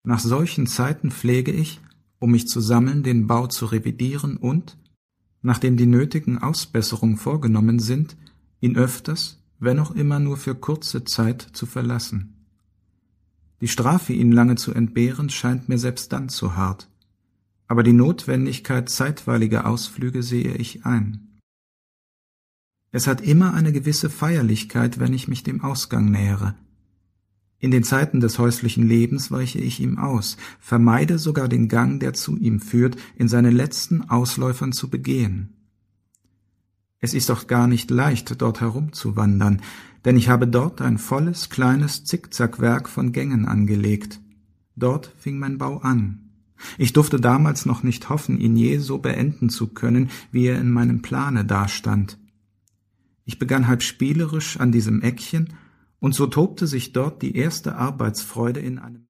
Nach solchen Zeiten pflege ich, um mich zu sammeln, den Bau zu revidieren und, nachdem die nötigen Ausbesserungen vorgenommen sind, ihn öfters, wenn auch immer nur für kurze Zeit, zu verlassen. Die Strafe, ihn lange zu entbehren, scheint mir selbst dann zu hart, aber die Notwendigkeit zeitweiliger Ausflüge sehe ich ein. Es hat immer eine gewisse Feierlichkeit, wenn ich mich dem Ausgang nähere. In den Zeiten des häuslichen Lebens weiche ich ihm aus, vermeide sogar den Gang, der zu ihm führt, in seinen letzten Ausläufern zu begehen. Es ist auch gar nicht leicht, dort herumzuwandern, denn ich habe dort ein volles, kleines Zickzackwerk von Gängen angelegt. Dort fing mein Bau an. Ich durfte damals noch nicht hoffen, ihn je so beenden zu können, wie er in meinem Plane dastand. Ich begann halb spielerisch an diesem Eckchen, und so tobte sich dort die erste Arbeitsfreude in einem